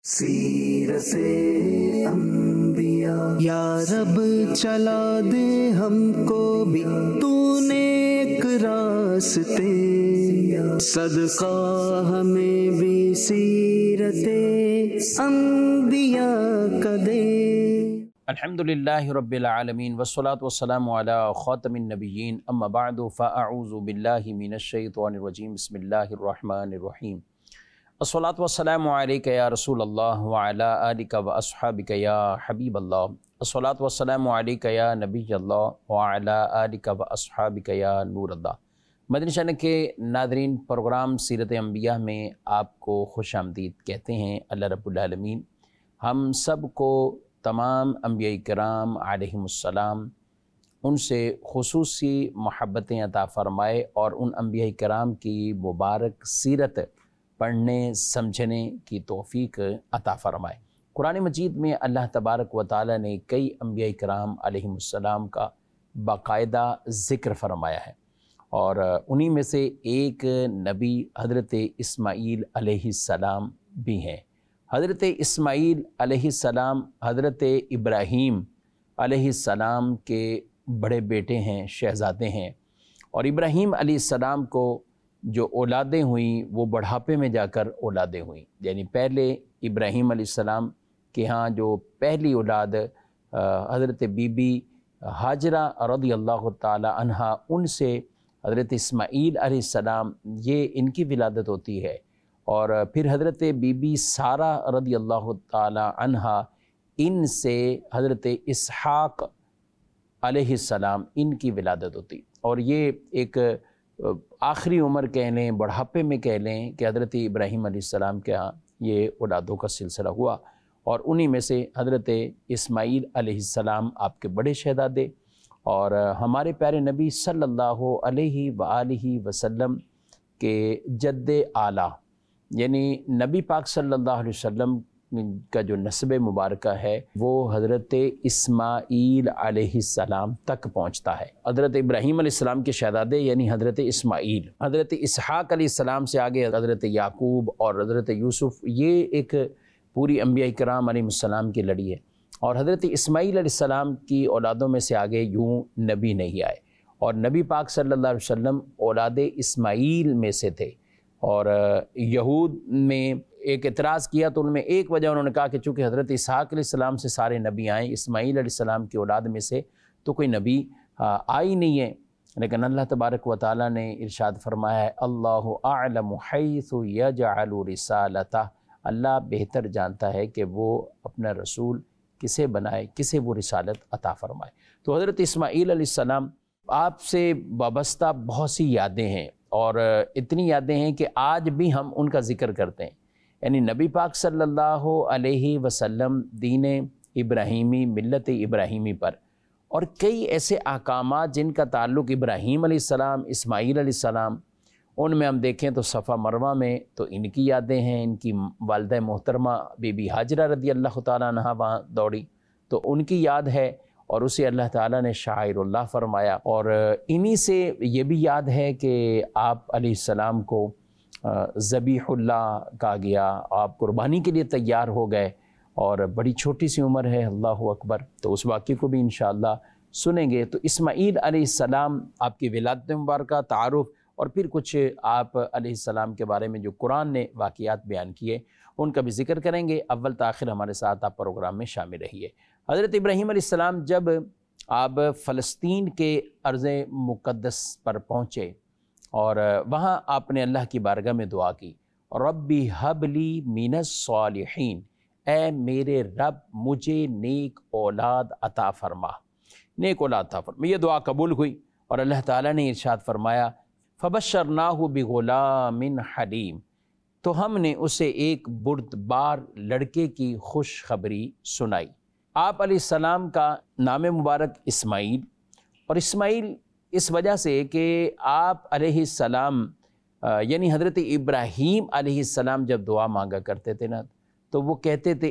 سیرت انبیاء یا رب چلا دے ہم کو بھی تو نیک راستے، صدقہ ہمیں بھی سیرت انبیاء کا دے۔ الحمدللہ رب العالمین والصلاة والسلام علی خاتم النبیین، اما بعد فاعوذ باللہ من الشیطان الرجیم، بسم اللہ الرحمن الرحیم۔ الصلاة والسلام علیک یا رسول اللہ وعلی آلک واصحابک یا حبیب اللہ، الصلاة والسلام علیک یا نبی اللہ وعلی آلک واصحابک یا نور اللہ۔ مدنی چینل کے ناظرین، پروگرام سیرت انبیاء میں آپ کو خوش آمدید کہتے ہیں۔ اللہ رب العالمین ہم سب کو تمام انبیاء کرام علیہم السلام ان سے خصوصی محبتیں عطا فرمائے اور ان انبیاء کرام کی مبارک سیرت پڑھنے سمجھنے کی توفیق عطا فرمائے۔ قرآن مجید میں اللہ تبارک و تعالی نے کئی انبیاء کرام علیہم السلام کا باقاعدہ ذکر فرمایا ہے، اور انہی میں سے ایک نبی حضرت اسماعیل علیہ السلام بھی ہیں۔ حضرت اسماعیل علیہ السلام حضرت ابراہیم علیہ السلام کے بڑے بیٹے ہیں، شہزادے ہیں، اور ابراہیم علیہ السلام کو جو اولادیں ہوئیں وہ بڑھاپے میں جا کر اولادیں ہوئیں، یعنی پہلے ابراہیم علیہ السلام کے ہاں جو پہلی اولاد حضرت بی بی ہاجرہ رضی اللہ تعالی عنہا، ان سے حضرت اسماعیل علیہ السلام یہ ان کی ولادت ہوتی ہے، اور پھر حضرت بی بی سارہ رضی اللہ تعالی عنہا، ان سے حضرت اسحاق علیہ السلام ان کی ولادت ہوتی، اور یہ ایک آخری عمر کہہ لیں، بڑھاپے میں کہہ لیں کہ حضرت ابراہیم علیہ السلام کے ہاں یہ اولادوں کا سلسلہ ہوا، اور انہی میں سے حضرت اسماعیل علیہ السلام آپ کے بڑے شہزادے اور ہمارے پیارے نبی صلی اللہ علیہ وآلہ وسلم کے جد اعلیٰ، یعنی نبی پاک صلی اللہ علیہ وسلم کا جو نسب مبارکہ ہے وہ حضرت اسماعیل علیہ السلام تک پہنچتا ہے۔ حضرت ابراہیم علیہ السلام کے شہزادے یعنی حضرت اسماعیل، حضرت اسحاق علیہ السلام سے آگے حضرت یعقوب اور حضرت یوسف، یہ ایک پوری انبیاء کرام علیہ السلام کی لڑی ہے، اور حضرت اسماعیل علیہ السلام کی اولادوں میں سے آگے یوں نبی نہیں آئے، اور نبی پاک صلی اللہ علیہ وسلم اولاد اسماعیل میں سے تھے۔ اور یہود میں ایک اعتراض کیا تو ان میں ایک وجہ انہوں نے کہا کہ چونکہ حضرت اسحاق علیہ السلام سے سارے نبی آئیں، اسماعیل علیہ السلام کی اولاد میں سے تو کوئی نبی آئی نہیں ہے، لیکن اللہ تبارک و تعالیٰ نے ارشاد فرمایا ہے اللہ اعلم حیث یجعل رسالتہ، اللہ بہتر جانتا ہے کہ وہ اپنا رسول کسے بنائے، کسے وہ رسالت عطا فرمائے۔ تو حضرت اسماعیل علیہ السلام آپ سے وابستہ بہت سی یادیں ہیں، اور اتنی یادیں ہیں کہ آج بھی ہم ان کا ذکر کرتے ہیں، یعنی نبی پاک صلی اللہ علیہ وسلم دین ابراہیمی، ملت ابراہیمی پر، اور کئی ایسے احکامات جن کا تعلق ابراہیم علیہ السلام، اسماعیل علیہ السلام، ان میں ہم دیکھیں تو صفا مروہ میں تو ان کی یادیں ہیں، ان کی والدہ محترمہ بی بی ہاجرہ رضی اللہ تعالیٰ عنہا وہاں دوڑی تو ان کی یاد ہے، اور اسے اللہ تعالیٰ نے شاعر اللہ فرمایا، اور انہی سے یہ بھی یاد ہے کہ آپ علیہ السلام کو ذبیح اللہ کہا گیا، آپ قربانی کے لیے تیار ہو گئے، اور بڑی چھوٹی سی عمر ہے، اللہ اکبر، تو اس واقعے کو بھی انشاءاللہ سنیں گے۔ تو اسماعیل علیہ السلام آپ کی ولادت مبارکہ، تعارف، اور پھر کچھ آپ علیہ السلام کے بارے میں جو قرآن نے واقعات بیان کیے ان کا بھی ذکر کریں گے۔ اول تاخیر ہمارے ساتھ آپ پروگرام میں شامل رہیے۔ حضرت ابراہیم علیہ السلام جب آپ فلسطین کے ارض مقدس پر پہنچے، اور وہاں آپ نے اللہ کی بارگاہ میں دعا کی، ربی حب لی من الصالحین، اے میرے رب مجھے نیک اولاد عطا فرما، نیک اولاد عطا فرما۔ یہ دعا قبول ہوئی، اور اللہ تعالیٰ نے ارشاد فرمایا فبشرناہ بغلام حلیم، تو ہم نے اسے ایک بردبار لڑکے کی خوشخبری سنائی۔ آپ علیہ السلام کا نام مبارک اسماعیل، اور اسماعیل اس وجہ سے کہ آپ علیہ السلام یعنی حضرت ابراہیم علیہ السلام جب دعا مانگا کرتے تھے نا تو وہ کہتے تھے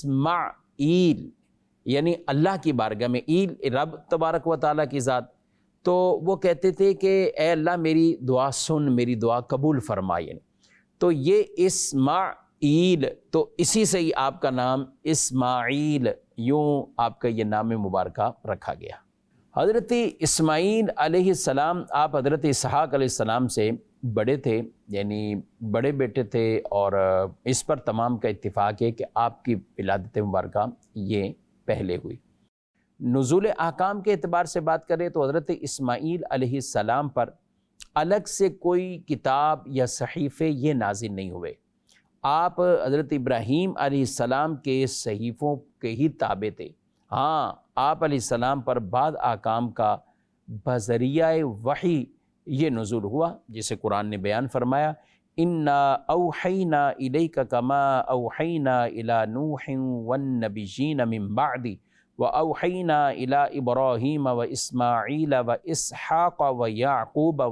اسماعیل، یعنی اللہ کی بارگاہ میں، ایل رب تبارک و تعالیٰ کی ذات، تو وہ کہتے تھے کہ اے اللہ میری دعا سن، میری دعا قبول فرما، یعنی تو یہ اسماعیل، تو اسی سے ہی آپ کا نام اسماعیل، یوں آپ کا یہ نام مبارکہ رکھا گیا۔ حضرت اسماعیل علیہ السلام، آپ حضرت اسحاق علیہ السلام سے بڑے تھے، یعنی بڑے بیٹے تھے، اور اس پر تمام کا اتفاق ہے کہ آپ کی ولادت مبارکہ یہ پہلے ہوئی۔ نزول احکام کے اعتبار سے بات کریں تو حضرت اسماعیل علیہ السلام پر الگ سے کوئی کتاب یا صحیفے یہ نازل نہیں ہوئے۔ آپ حضرت ابراہیم علیہ السلام کے صحیفوں کے ہی تابع تھے۔ ہاں، آپ علیہ السلام پر بعض احکام کا بذریعہ وحی یہ نزول ہوا، جسے قرآن نے بیان فرمایا، اِنَّا أَوْحَيْنَا إِلَيْكَ كَمَا أَوْحَيْنَا إِلَى نُوحٍ وَالنَّبِيِّينَ مِن بَعْدِ وَأَوْحَيْنَا إِلَى إِبْرَاهِيمَ وَإِسْمَاعِيلَ وَإِسْحَاقَ وَيَعْقُوبَ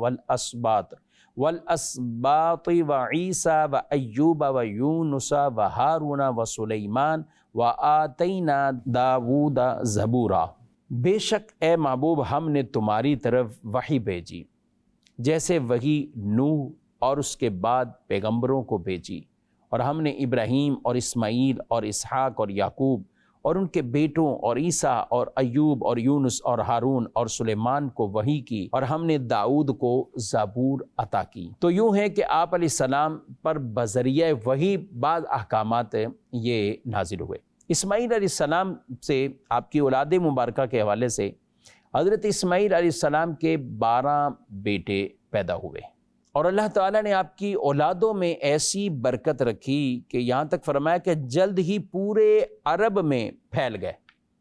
وَالْأَسْبَاطِ وَعِيسَى وَأَيُّوبَ وَيُونُسَ وَهَارُونَ وَسُلَيْمَانَ وَآتَيْنَا دَاوُودَ زَبُورًا۔ بے شک اے محبوب ہم نے تمہاری طرف وحی بھیجی، جیسے وحی نوح اور اس کے بعد پیغمبروں کو بھیجی، اور ہم نے ابراہیم اور اسماعیل اور اسحاق اور یعقوب اور ان کے بیٹوں اور عیسیٰ اور ایوب اور یونس اور ہارون اور سلیمان کو وحی کی، اور ہم نے داؤد کو زبور عطا کی۔ تو یوں ہے کہ آپ علیہ السلام پر بذریعہ وحی بعض احکامات یہ نازل ہوئے۔ اسماعیل علیہ السلام سے، آپ کی اولاد مبارکہ کے حوالے سے، حضرت اسماعیل علیہ السلام کے 12 بیٹے پیدا ہوئے، اور اللہ تعالیٰ نے آپ کی اولادوں میں ایسی برکت رکھی کہ یہاں تک فرمایا کہ جلد ہی پورے عرب میں پھیل گئے،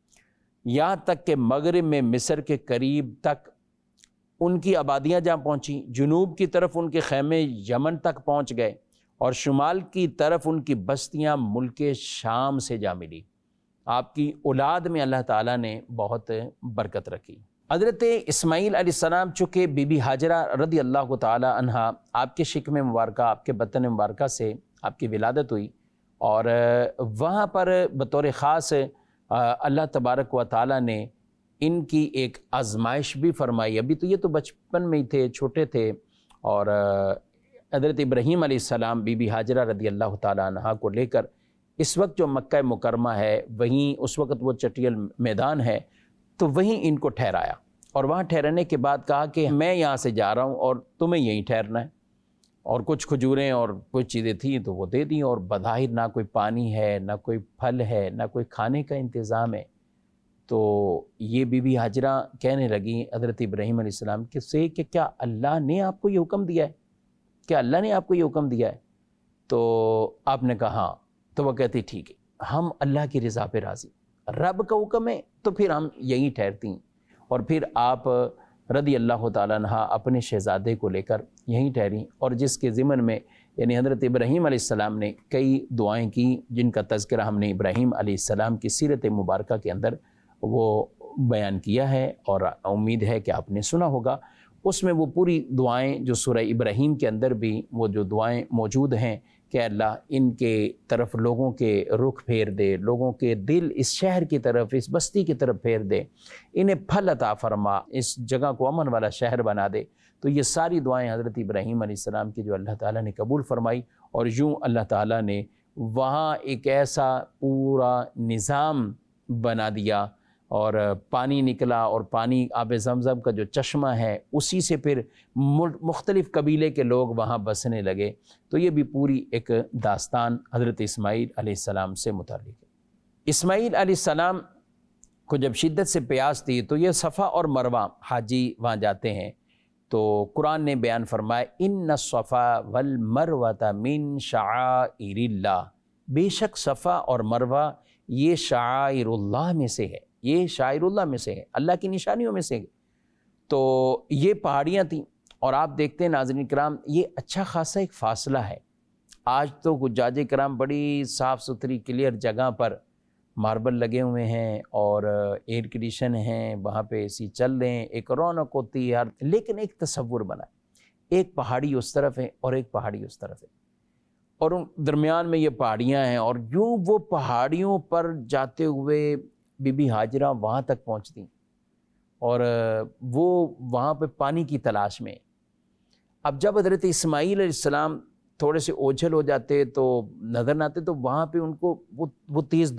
یہاں تک کہ مغرب میں مصر کے قریب تک ان کی آبادیاں جہاں پہنچیں، جنوب کی طرف ان کے خیمے یمن تک پہنچ گئے، اور شمال کی طرف ان کی بستیاں ملک شام سے جا ملی۔ آپ کی اولاد میں اللہ تعالیٰ نے بہت برکت رکھی۔ حضرت اسماعیل علیہ السلام چونکہ بی بی ہاجرہ رضی اللہ تعالی عنہا، آپ کے شکم مبارکہ، آپ کے بطن مبارکہ سے آپ کی ولادت ہوئی، اور وہاں پر بطور خاص اللہ تبارک و تعالیٰ نے ان کی ایک آزمائش بھی فرمائی۔ ابھی تو یہ تو بچپن میں ہی تھے، چھوٹے تھے، اور حضرت ابراہیم علیہ السلام بی بی ہاجرہ رضی اللہ تعالی عنہا کو لے کر اس وقت جو مکہ مکرمہ ہے، وہیں اس وقت وہ چٹیل میدان ہے، تو وہیں ان کو ٹھہرایا، اور وہاں ٹھہرانے کے بعد کہا کہ میں یہاں سے جا رہا ہوں اور تمہیں یہیں ٹھہرنا ہے، اور کچھ کھجوریں اور کچھ چیزیں تھیں تو وہ دے دیں، اور بظاہر نہ کوئی پانی ہے، نہ کوئی پھل ہے، نہ کوئی کھانے کا انتظام ہے۔ تو یہ بی بی ہاجرہ کہنے لگیں حضرت ابراہیم علیہ السلام سے کہ کیا اللہ نے آپ کو یہ حکم دیا ہے؟ کیا اللہ نے آپ کو یہ حکم دیا ہے؟ تو آپ نے کہا ہاں۔ تو وہ کہتی ٹھیک ہے، ہم اللہ کی رضا پہ راضی، رب کا حکم ہے تو پھر ہم یہیں ٹھہرتی ہیں۔ اور پھر آپ رضی اللہ تعالیٰ عنہ اپنے شہزادے کو لے کر یہیں ٹھہریں، اور جس کے ضمن میں یعنی حضرت ابراہیم علیہ السلام نے کئی دعائیں کی، جن کا تذکرہ ہم نے ابراہیم علیہ السلام کی سیرت مبارکہ کے اندر وہ بیان کیا ہے، اور امید ہے کہ آپ نے سنا ہوگا۔ اس میں وہ پوری دعائیں جو سورہ ابراہیم کے اندر بھی وہ جو دعائیں موجود ہیں کہ اللہ ان کے طرف لوگوں کے رخ پھیر دے، لوگوں کے دل اس شہر کی طرف، اس بستی کی طرف پھیر دے، انہیں پھل عطا فرما، اس جگہ کو امن والا شہر بنا دے۔ تو یہ ساری دعائیں حضرت ابراہیم علیہ السلام کی جو اللہ تعالیٰ نے قبول فرمائی، اور یوں اللہ تعالیٰ نے وہاں ایک ایسا پورا نظام بنا دیا، اور پانی نکلا، اور پانی آب زمزم کا جو چشمہ ہے اسی سے پھر مختلف قبیلے کے لوگ وہاں بسنے لگے۔ تو یہ بھی پوری ایک داستان حضرت اسماعیل علیہ السلام سے متعلق ہے۔ اسماعیل علیہ السلام کو جب شدت سے پیاس تھی تو یہ صفا اور مروہ، حاجی وہاں جاتے ہیں، تو قرآن نے بیان فرمایا ان الصفا والمروہ من شعائر اللہ، بے شک صفا اور مروہ یہ شعائر اللہ میں سے ہے، یہ شاعر اللہ میں سے ہے، اللہ کی نشانیوں میں سے ہے۔ تو یہ پہاڑیاں تھیں، اور آپ دیکھتے ہیں ناظرین کرام، یہ اچھا خاصا ایک فاصلہ ہے۔ آج تو حجاج کرام بڑی صاف ستھری کلیئر جگہ پر ماربل لگے ہوئے ہیں، اور ایئر کنڈیشن ہیں، وہاں پہ اے سی چل رہے ہیں، ایک رونق ہوتی ہے، لیکن ایک تصور بنا ہے، ایک پہاڑی اس طرف ہے اور ایک پہاڑی اس طرف ہے، اور درمیان میں یہ پہاڑیاں ہیں، اور یوں وہ پہاڑیوں پر جاتے ہوئے بی بی ہاجرہ وہاں تک پہنچتی، اور وہ وہاں پہ پانی کی تلاش میں۔ اب جب حضرت اسماعیل علیہ السلام تھوڑے سے اوجھل ہو جاتے تو نظر نہ آتے، تو وہاں پہ ان کو وہ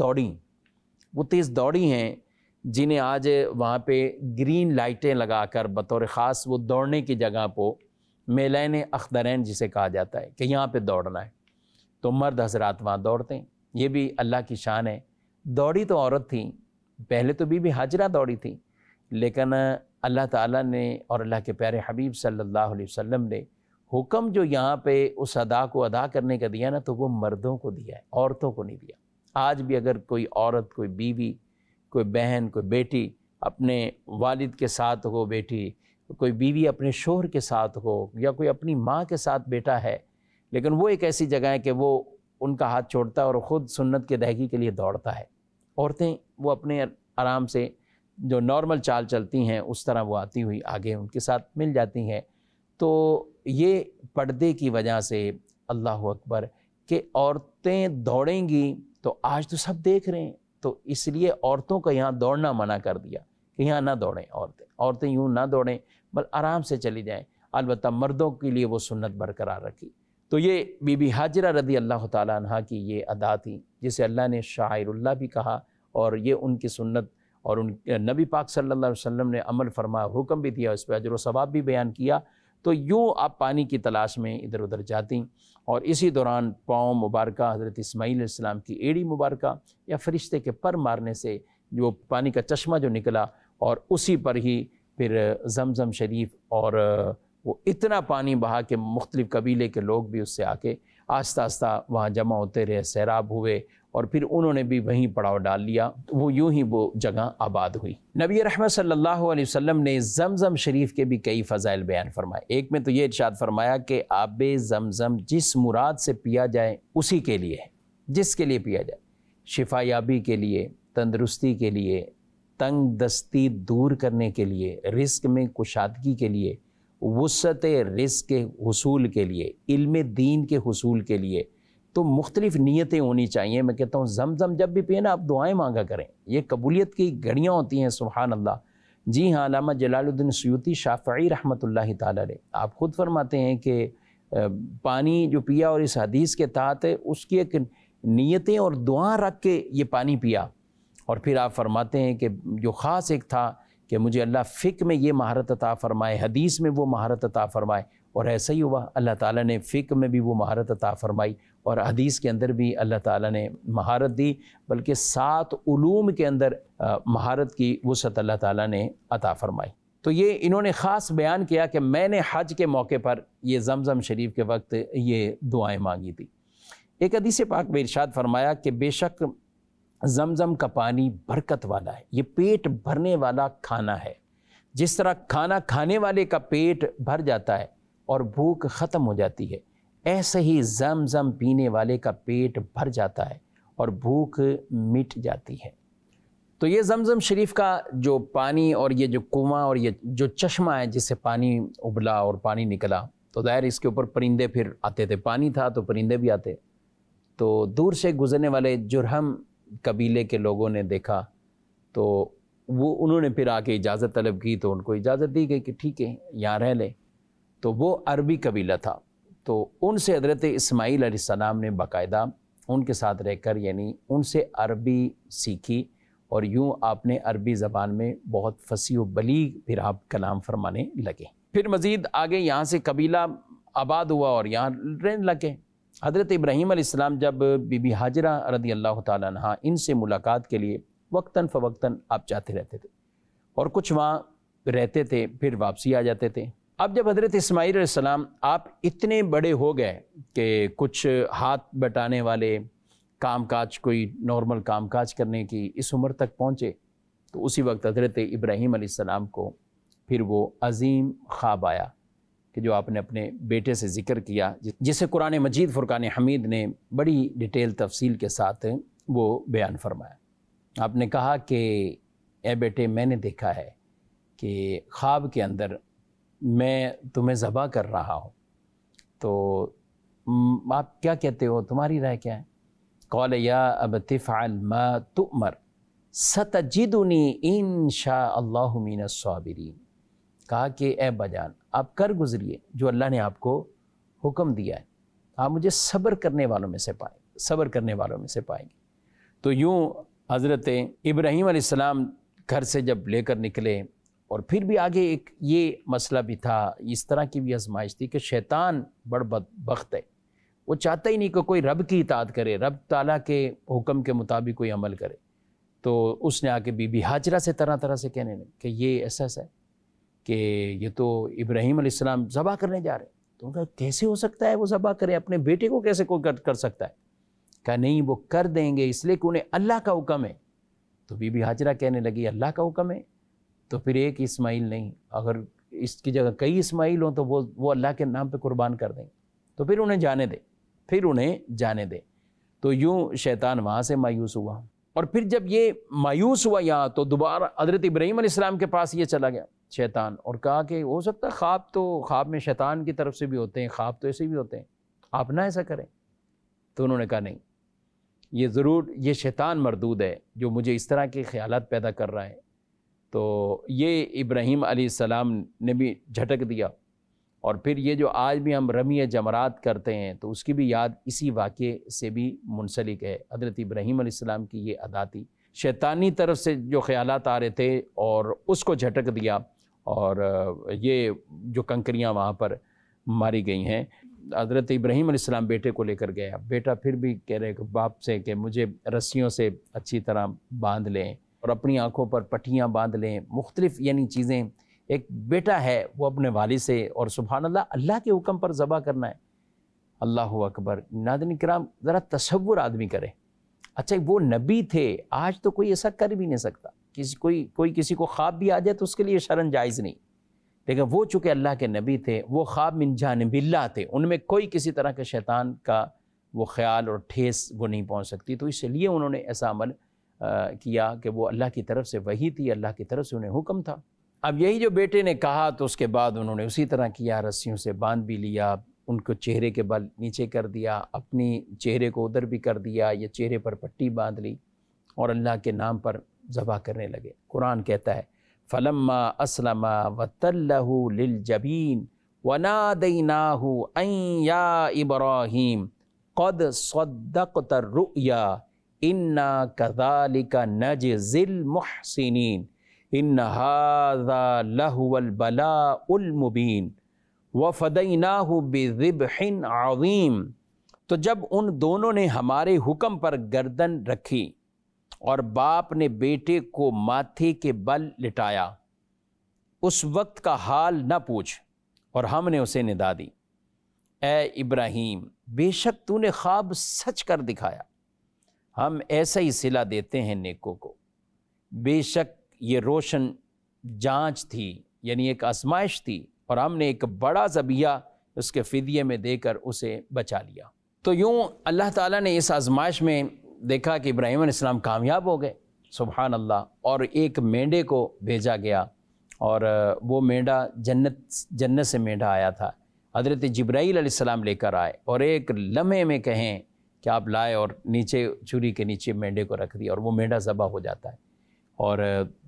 تیز دوڑی ہیں جنہیں آج وہاں پہ گرین لائٹیں لگا کر بطور خاص وہ دوڑنے کی جگہ کو میلین اخضرین جسے کہا جاتا ہے کہ یہاں پہ دوڑنا ہے، تو مرد حضرات وہاں دوڑتے ہیں۔ یہ بھی اللہ کی شان ہے۔ دوڑی تو عورت تھی، پہلے تو بی بی ہاجرہ دوڑی تھی، لیکن اللہ تعالیٰ نے اور اللہ کے پیارے حبیب صلی اللہ علیہ وسلم نے حکم جو یہاں پہ اس ادا کو ادا کرنے کا دیا نا، تو وہ مردوں کو دیا ہے، عورتوں کو نہیں دیا۔ آج بھی اگر کوئی عورت، کوئی بیوی، کوئی بہن، کوئی بیٹی اپنے والد کے ساتھ ہو، بیٹی کوئی بیوی اپنے شوہر کے ساتھ ہو، یا کوئی اپنی ماں کے ساتھ بیٹا ہے، لیکن وہ ایک ایسی جگہ ہے کہ وہ ان کا ہاتھ چھوڑتا ہے اور خود سنت کی ادائیگی کے لیے دوڑتا ہے۔ عورتیں وہ اپنے آرام سے جو نارمل چال چلتی ہیں اس طرح وہ آتی ہوئی آگے ان کے ساتھ مل جاتی ہیں۔ تو یہ پردے کی وجہ سے، اللہ اکبر، کہ عورتیں دوڑیں گی تو آج تو سب دیکھ رہے ہیں، تو اس لیے عورتوں کا یہاں دوڑنا منع کر دیا کہ یہاں نہ دوڑیں، عورتیں یوں نہ دوڑیں، بل آرام سے چلی جائیں۔ البتہ مردوں کے لیے وہ سنت برقرار رکھی۔ تو یہ بی بی ہاجرہ رضی اللہ تعالیٰ عنہ کی یہ ادا تھی جسے اللہ نے شاعر اللہ بھی کہا، اور یہ ان کی سنت اور ان نبی پاک صلی اللہ علیہ وسلم نے عمل فرمایا، حکم بھی دیا، اس پہ اجر و ثواب بھی بیان کیا۔ تو یوں آپ پانی کی تلاش میں ادھر ادھر جاتی، اور اسی دوران پاؤں مبارکہ حضرت اسماعیل علیہ السلام کی ایڑی مبارکہ یا فرشتے کے پر مارنے سے جو پانی کا چشمہ جو نکلا، اور اسی پر ہی پھر زمزم شریف، اور وہ اتنا پانی بہا کہ مختلف قبیلے کے لوگ بھی اس سے آ کے آہستہ آہستہ وہاں جمع ہوتے رہے، سیراب ہوئے، اور پھر انہوں نے بھی وہیں پڑاؤ ڈال لیا، وہ یوں ہی وہ جگہ آباد ہوئی۔ نبی رحمت صلی اللہ علیہ وسلم نے زمزم شریف کے بھی کئی فضائل بیان فرمائے۔ ایک میں تو یہ ارشاد فرمایا کہ آب زمزم جس مراد سے پیا جائے اسی کے لیے ہے، جس کے لیے پیا جائے، شفا یابی کے لیے، تندرستی کے لیے، تنگ دستی دور کرنے کے لیے، رزق میں کشادگی کے لیے، وسعت رزق کے حصول کے لیے، علم دین کے حصول کے لیے۔ تو مختلف نیتیں ہونی چاہیے۔ میں کہتا ہوں زمزم جب بھی پیے نا، آپ دعائیں مانگا کریں، یہ قبولیت کی گھڑیاں ہوتی ہیں، سبحان اللہ۔ جی ہاں، علامہ جلال الدین سیوطی شافعی رحمۃ اللہ تعالی علیہ آپ خود فرماتے ہیں کہ پانی جو پیا اور اس حدیث کے تحت ہے، اس کی ایک نیتیں اور دعا رکھ کے یہ پانی پیا، اور پھر آپ فرماتے ہیں کہ جو خاص ایک تھا کہ مجھے اللہ فقہ میں یہ مہارت عطا فرمائے، حدیث میں وہ مہارت عطا فرمائے، اور ایسا ہی ہوا، اللہ تعالیٰ نے فقہ میں بھی وہ مہارت عطا فرمائی، اور حدیث کے اندر بھی اللہ تعالیٰ نے مہارت دی، بلکہ 7 علوم کے اندر مہارت کی وسعت اللہ تعالیٰ نے عطا فرمائی۔ تو یہ انہوں نے خاص بیان کیا کہ میں نے حج کے موقع پر یہ زمزم شریف کے وقت یہ دعائیں مانگی تھی۔ ایک حدیث پاک میں ارشاد فرمایا کہ بے شک زمزم کا پانی برکت والا ہے، یہ پیٹ بھرنے والا کھانا ہے۔ جس طرح کھانا کھانے والے کا پیٹ بھر جاتا ہے اور بھوک ختم ہو جاتی ہے، ایسے ہی زمزم پینے والے کا پیٹ بھر جاتا ہے اور بھوک مٹ جاتی ہے۔ تو یہ زمزم شریف کا جو پانی اور یہ جو کنواں اور یہ جو چشمہ ہے جس سے پانی ابلا اور پانی نکلا، تو ظاہر اس کے اوپر پرندے پھر آتے تھے، پانی تھا تو پرندے بھی آتے۔ تو دور سے گزرنے والے جرہم قبیلے کے لوگوں نے دیکھا، تو انہوں نے پھر آ کے اجازت طلب کی، تو ان کو اجازت دی گئی کہ ٹھیک ہے یہاں رہ لیں۔ تو وہ عربی قبیلہ تھا، تو ان سے حضرت اسماعیل علیہ السلام نے باقاعدہ ان کے ساتھ رہ کر یعنی ان سے عربی سیکھی، اور یوں آپ نے عربی زبان میں بہت فصیح و بلیغ پھر آپ کلام فرمانے لگے۔ پھر مزید آگے یہاں سے قبیلہ آباد ہوا اور یہاں رہنے لگے۔ حضرت ابراہیم علیہ السلام جب بی بی ہاجرہ رضی اللہ تعالیٰ عنہ ان سے ملاقات کے لیے وقتاً فوقتاً آپ جاتے رہتے تھے، اور کچھ وہاں رہتے تھے پھر واپسی آ جاتے تھے۔ اب جب حضرت اسماعیل علیہ السلام آپ اتنے بڑے ہو گئے کہ کچھ ہاتھ بٹانے والے کام کاج، کوئی نارمل کام کاج کرنے کی اس عمر تک پہنچے، تو اسی وقت حضرت ابراہیم علیہ السلام کو پھر وہ عظیم خواب آیا کہ جو آپ نے اپنے بیٹے سے ذکر کیا، جسے قرآن مجید فرقان حمید نے بڑی ڈیٹیل تفصیل کے ساتھ وہ بیان فرمایا۔ آپ نے کہا کہ اے بیٹے، میں نے دیکھا ہے کہ خواب کے اندر میں تمہیں ذبح کر رہا ہوں، تو آپ کیا کہتے ہو، تمہاری رائے کیا ہے؟ قال یا ابت افعل ما تؤمر ستجدنی ان شاء اللہ من الصابرین۔ کہا کہ اے بجان آپ کر گزریے جو اللہ نے آپ کو حکم دیا ہے، آپ مجھے صبر کرنے والوں میں سے پائیں گے، صبر کرنے والوں میں سے پائیں گے۔ تو یوں حضرت ابراہیم علیہ السلام گھر سے جب لے کر نکلے، اور پھر بھی آگے ایک یہ مسئلہ بھی تھا، اس طرح کی بھی آزمائش تھی کہ شیطان بڑا بدبخت ہے، وہ چاہتا ہی نہیں کہ کوئی رب کی اطاعت کرے، رب تعالیٰ کے حکم کے مطابق کوئی عمل کرے۔ تو اس نے آ کے بی بی ہاجرہ سے طرح طرح سے کہنے لگے کہ یہ ایسا ایسا ہے کہ یہ تو ابراہیم علیہ السلام ذبح کرنے جا رہے ہیں۔ تو انہوں نے کہا کیسے ہو سکتا ہے وہ ذبح کرے، اپنے بیٹے کو کیسے کوئی کر سکتا ہے؟ کہا نہیں، وہ کر دیں گے، اس لیے کہ انہیں اللہ کا حکم ہے۔ تو بی بی ہاجرہ کہنے لگی اللہ کا حکم ہے تو پھر ایک اسماعیل نہیں، اگر اس کی جگہ کئی اسماعیل ہوں تو وہ اللہ کے نام پہ قربان کر دیں گے، تو پھر انہیں جانے دے۔ تو یوں شیطان وہاں سے مایوس ہوا، اور پھر جب یہ مایوس ہوا یہاں تو دوبارہ حضرت ابراہیم علیہ السلام کے پاس یہ چلا گیا شیطان، اور کہا کہ ہو سکتا ہے خواب میں شیطان کی طرف سے بھی ہوتے ہیں، خواب تو ایسے بھی ہوتے ہیں، آپ نہ ایسا کریں۔ تو انہوں نے کہا نہیں، یہ ضرور یہ شیطان مردود ہے جو مجھے اس طرح کے خیالات پیدا کر رہا ہے۔ تو یہ ابراہیم علیہ السلام نے بھی جھٹک دیا، اور پھر یہ جو آج بھی ہم رمی جمرات کرتے ہیں تو اس کی بھی یاد اسی واقعے سے بھی منسلک ہے۔ حضرت ابراہیم علیہ السلام کی یہ ادا تھی، شیطانی طرف سے جو خیالات آ رہے تھے اور اس کو جھٹک دیا، اور یہ جو کنکریاں وہاں پر ماری گئی ہیں۔ حضرت ابراہیم علیہ السلام بیٹے کو لے کر گیا، بیٹا پھر بھی کہہ رہے کہ باپ سے کہ مجھے رسیوں سے اچھی طرح باندھ لیں اور اپنی آنکھوں پر پٹیاں باندھ لیں، مختلف یعنی چیزیں۔ ایک بیٹا ہے وہ اپنے والد سے، اور سبحان اللہ کے حکم پر ذبح کرنا ہے، اللہ اکبر۔ ناظرین کرام ذرا تصور آدمی کرے، اچھا وہ نبی تھے، آج تو کوئی ایسا کر بھی نہیں سکتا، کوئی کسی کو خواب بھی آ جائے تو اس کے لیے شرن جائز نہیں، لیکن وہ چونکہ اللہ کے نبی تھے، وہ خواب من جانب اللہ تھے، ان میں کوئی کسی طرح کے شیطان کا وہ خیال اور ٹھیس وہ نہیں پہنچ سکتی، تو اس لیے انہوں نے ایسا عمل کیا کہ وہ اللہ کی طرف سے وحی تھی، اللہ کی طرف سے انہیں حکم تھا۔ اب یہی جو بیٹے نے کہا تو اس کے بعد انہوں نے اسی طرح کیا، رسیوں سے باندھ بھی لیا، ان کو چہرے کے بل نیچے کر دیا، اپنی چہرے کو ادھر بھی کر دیا، یا چہرے پر پٹی باندھ لی، اور اللہ کے نام پر ذبح کرنے لگے۔ قرآن کہتا ہے فلما اسلم وتلہ للجبین ونادیناہ ان یا ابراہیم قد صدقت الرؤیا انا کذالک نجزی المحسنین ان ھذا لہو البلاء المبین وفدیناہ بذبح عظیم۔ تو جب ان دونوں نے ہمارے حکم پر گردن رکھی اور باپ نے بیٹے کو ماتھے کے بل لٹایا، اس وقت کا حال نہ پوچھ، اور ہم نے اسے ندا دی، اے ابراہیم بے شک تو نے خواب سچ کر دکھایا، ہم ایسا ہی صلہ دیتے ہیں نیکوں کو۔ بے شک یہ روشن جانچ تھی، یعنی ایک آزمائش تھی، اور ہم نے ایک بڑا ذبیحہ اس کے فدیے میں دے کر اسے بچا لیا۔ تو یوں اللہ تعالیٰ نے اس آزمائش میں دیکھا کہ ابراہیم علیہ السلام کامیاب ہو گئے، سبحان اللہ، اور ایک مینڈے کو بھیجا گیا، اور وہ مینڈا جنت سے مینڈا آیا تھا، حضرت جبرائیل علیہ السلام لے کر آئے، اور ایک لمحے میں کہیں کہ آپ لائے اور نیچے چوری کے نیچے مینڈے کو رکھ دیا، اور وہ مینڈا ذبح ہو جاتا ہے۔ اور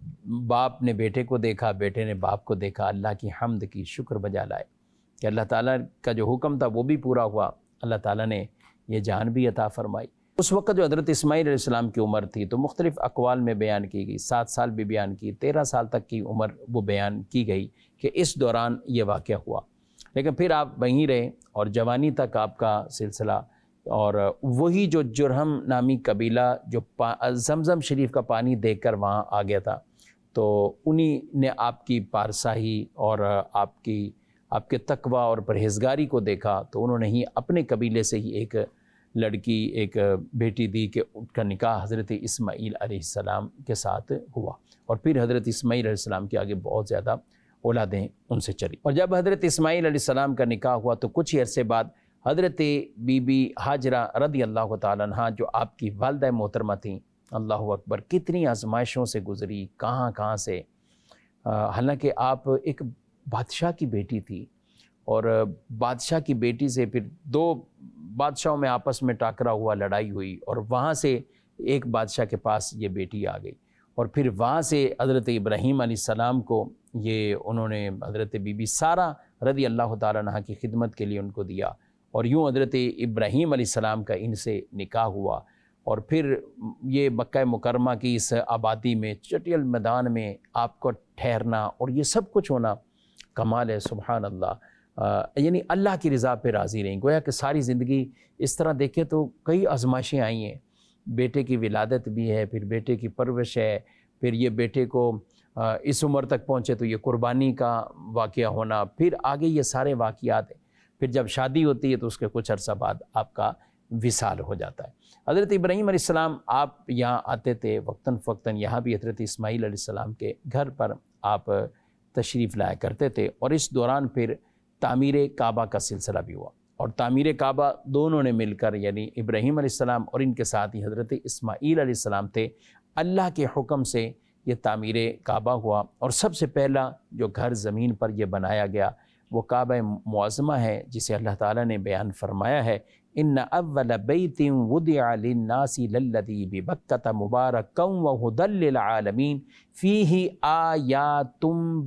باپ نے بیٹے کو دیکھا، بیٹے نے باپ کو دیکھا، اللہ کی حمد کی، شکر بجا لائے کہ اللہ تعالیٰ کا جو حکم تھا وہ بھی پورا ہوا، اللہ تعالیٰ نے یہ جان بھی عطا فرمائی۔ اس وقت جو حضرت اسماعیل علیہ السلام کی عمر تھی تو مختلف اقوال میں بیان کی گئی، 7 سال بھی بیان کی، 13 سال تک کی عمر وہ بیان کی گئی کہ اس دوران یہ واقعہ ہوا، لیکن پھر آپ وہیں رہے اور جوانی تک آپ کا سلسلہ، اور وہی جو جرہم نامی قبیلہ جو زمزم شریف کا پانی دیکھ کر وہاں آ گیا تھا، تو انہی نے آپ کی پارسائی اور آپ کے تقویٰ اور پرہیزگاری کو دیکھا، تو انہوں نے ہی اپنے قبیلے سے ہی ایک لڑکی، ایک بیٹی دی کہ ان کا نکاح حضرت اسماعیل علیہ السلام کے ساتھ ہوا، اور پھر حضرت اسماعیل علیہ السلام کے آگے بہت زیادہ اولادیں ان سے چلی۔ اور جب حضرت اسماعیل علیہ السلام کا نکاح ہوا تو کچھ ہی عرصے بعد حضرت بی بی ہاجرہ رضی اللہ تعالیٰ عنہا جو آپ کی والدہ محترمہ تھیں، اللہ اکبر، کتنی آزمائشوں سے گزری، کہاں سے، حالانکہ آپ ایک بادشاہ کی بیٹی تھی، اور بادشاہ کی بیٹی سے پھر 2 بادشاہوں میں آپس میں ٹاکرا ہوا، لڑائی ہوئی، اور وہاں سے ایک بادشاہ کے پاس یہ بیٹی آ گئی، اور پھر وہاں سے حضرت ابراہیم علیہ السلام کو یہ انہوں نے حضرت بی بی سارہ رضی اللہ تعالیٰ عنہ کی خدمت کے لیے ان کو دیا، اور یوں حضرت ابراہیم علیہ السلام کا ان سے نکاح ہوا، اور پھر یہ مکہ مکرمہ کی اس آبادی میں چٹیل میدان میں آپ کو ٹھہرنا اور یہ سب کچھ ہونا کمال ہے، سبحان اللہ۔ یعنی اللہ کی رضا پہ راضی رہیں، گویا کہ ساری زندگی اس طرح دیکھیں تو کئی آزمائشیں آئی ہیں، بیٹے کی ولادت بھی ہے، پھر بیٹے کی پرورش ہے، پھر یہ بیٹے کو اس عمر تک پہنچے تو یہ قربانی کا واقعہ ہونا، پھر آگے یہ سارے واقعات ہیں، پھر جب شادی ہوتی ہے تو اس کے کچھ عرصہ بعد آپ کا وصال ہو جاتا ہے۔ حضرت ابراہیم علیہ السلام آپ یہاں آتے تھے وقتاً فوقتاً، یہاں بھی حضرت اسماعیل علیہ السلام کے گھر پر آپ تشریف لایا کرتے تھے، اور اس دوران پھر تعمیر کعبہ کا سلسلہ بھی ہوا، اور تعمیر کعبہ دونوں نے مل کر، یعنی ابراہیم علیہ السلام اور ان کے ساتھ ہی حضرت اسماعیل علیہ السلام تھے، اللہ کے حکم سے یہ تعمیر کعبہ ہوا، اور سب سے پہلا جو گھر زمین پر یہ بنایا گیا وہ کعبہ معظمہ ہے، جسے اللہ تعالیٰ نے بیان فرمایا ہے ان اول بیت وضع للناس للذی ببکۃ مبارکا وہدی للعالمین فیہ آیات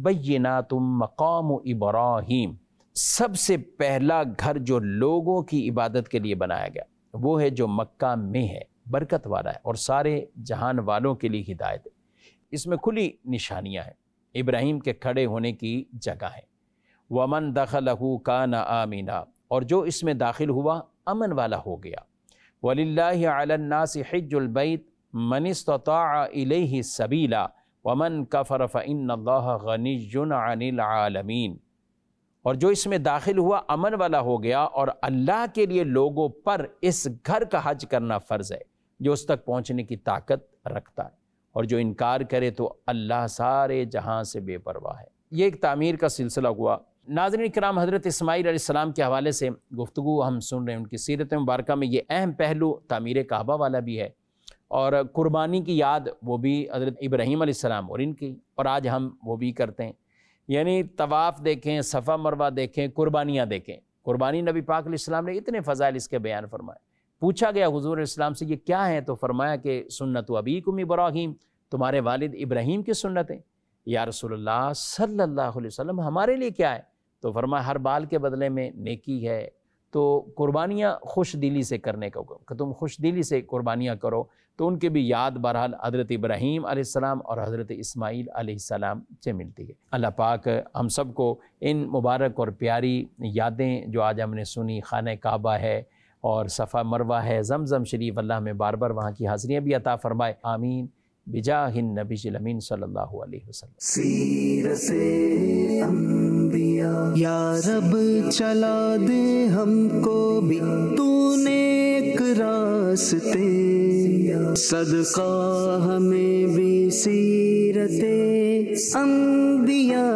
بینات مقام ابراہیم۔ سب سے پہلا گھر جو لوگوں کی عبادت کے لیے بنایا گیا وہ ہے جو مکہ میں ہے، برکت والا ہے اور سارے جہان والوں کے لیے ہدایت ہے۔ اس میں کھلی نشانیاں ہیں، ابراہیم کے کھڑے ہونے کی جگہ ہے، وَمَن دَخَلَهُ كَانَ آمِنًا، اور جو اس میں داخل ہوا امن والا ہو گیا، وَلِلَّهِ عَلَى النَّاسِ حِجُّ الْبَيْتِ مَنِ اسْتَطَاعَ إِلَيْهِ سَبِيلًا وَمَن كَفَرَ فَإِنَّ اللَّهَ غَنِيٌّ عَنِ الْعَالَمِينَ۔ اور جو اس میں داخل ہوا امن والا ہو گیا، اور اللہ کے لیے لوگوں پر اس گھر کا حج کرنا فرض ہے جو اس تک پہنچنے کی طاقت رکھتا ہے، اور جو انکار کرے تو اللہ سارے جہاں سے بے پرواہ ہے۔ یہ ایک تعمیر کا سلسلہ ہوا۔ ناظرین کرام، حضرت اسماعیل علیہ السلام کے حوالے سے گفتگو ہم سن رہے ہیں، ان کی سیرت مبارکہ میں یہ اہم پہلو تعمیر کعبہ والا بھی ہے، اور قربانی کی یاد وہ بھی حضرت ابراہیم علیہ السلام اور ان کی، اور آج ہم وہ بھی کرتے ہیں۔ یعنی طواف دیکھیں، صفا مروہ دیکھیں، قربانیاں دیکھیں۔ قربانی نبی پاک علیہ السلام نے اتنے فضائل اس کے بیان فرمائے۔ پوچھا گیا حضور علیہ السلام سے یہ کیا ہیں، تو فرمایا کہ سنت ابیکم ابراہیم، تمہارے والد ابراہیم کی سنتیں۔ یا رسول اللہ صلی اللہ علیہ وسلم ہمارے لیے کیا ہے؟ تو فرمایا ہر بال کے بدلے میں نیکی ہے، تو قربانیاں خوش دلی سے کرنے کا حکم کہ تم خوش دلی سے قربانیاں کرو۔ تو ان کے بھی یاد بہرحال حضرت ابراہیم علیہ السلام اور حضرت اسماعیل علیہ السلام سے ملتی ہے۔ اللہ پاک ہم سب کو ان مبارک اور پیاری یادیں جو آج ہم نے سنی، خانہ کعبہ ہے اور صفا مروہ ہے، زمزم شریف، اللہ ہمیں بار بار وہاں کی حاضریاں بھی عطا فرمائے، آمین بجاہ النبی الامین صلی اللہ علیہ وسلم۔ سیرت انبیاء یا رب چلا دے ہم کو بھی تو نیک راستے، صدقہ ہمیں بھی سیرت انبیاء